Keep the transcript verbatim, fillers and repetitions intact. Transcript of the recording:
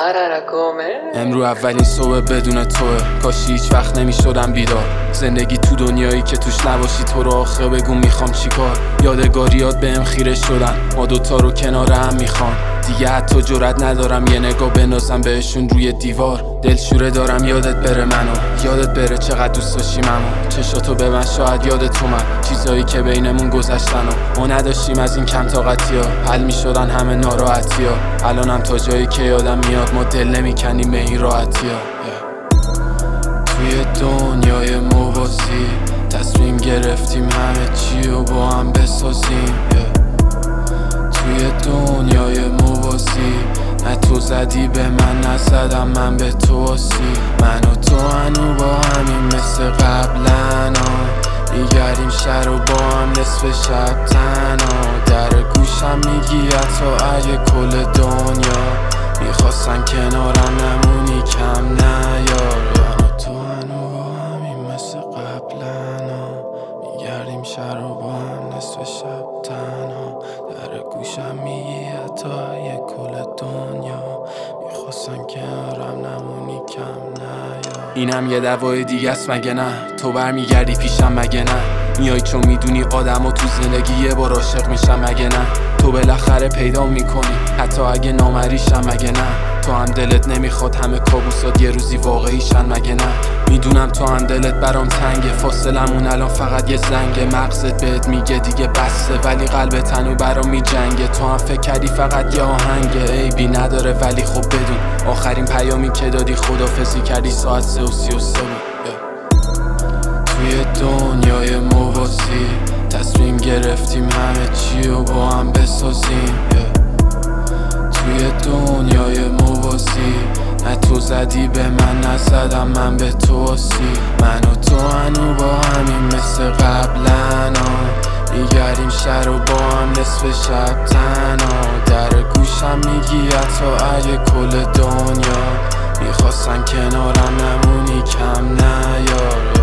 امرو اولین صبح بدون توه، کاشی هیچ وقت نمیشدم بیدار. زندگی تو دنیایی که توش نباشی تو رو آخه بگو میخوام چیکار. یادگاریات بهم خیره شدن، ما دوتا رو کنار هم میخوام. دیگه حتی جرئت ندارم یه نگاه بندازم بهشون روی دیوار. دلشوره دارم یادت بره منو، یادت بره چقدر دوست داشتیم امو. چشاتو به من شاید یادت اومد چیزایی که بینمون گذشتن و ما نداشتیم از این کم طاقتی ها. حل میشدن همه ناراحتی ها. الانم تا جایی که یادم میاد ما دل نمیکنیم به این راحتی ها. توی دنیای موازی تصمیم گرفتیم همه چی رو با هم بسازیم. توی دنیای موازی نه تو زدی به من نزدم من به تو آسی. من و تو هنو با همین مثل قبلن میگردیم شهر و با هم نصف شب تنها. در گوشم میگی حتی اگه کل دنیا میخواستن کنارم نمونی کم نیار. من و تو هنو با همین مثل قبلن میگردیم شهر و با هم نصف شب تنها. در گوشم میگی حتی اگه کل دنیا میخواستن کنارم نمونی کم نیار. اینم یه دوای دیگه است مگه نه؟ تو برمیگردی پیشم مگه نه؟ میای چون میدونی آدم و تو زندگی یه بار عاشق میشم مگه نه؟ تو بالاخره پیدا میکنی حتی اگه نامریشم مگه نه؟ تو هم دلت نمیخواد همه کابوسات یه روزی واقعیشن مگه نه؟ میدونم تو هم دلت برام تنگه، فاصلمون الان فقط یه زنگه. مغزت بهت میگه دیگه بسته ولی قلبت هنو برام میجنگه. تو هم فکر کردی فقط یه آهنگه، عیبی نداره ولی خب بدون آخرین پیامی که دادی خدافظی کردی ساعت سه و سی و سه بود. توی دنیای موازی تصمیم گرفتیم همه چی رو با هم بسازیم. توی دنیای موازی نه تو زدی به من نزدم من به تو آسی. من و تو هنو با همین مثل قبلن میگردیم شهر و با هم نصف شب تنها. در گوشم میگی حتی اگه کل دنیا میخواستن کنارم نمونی کم نیار.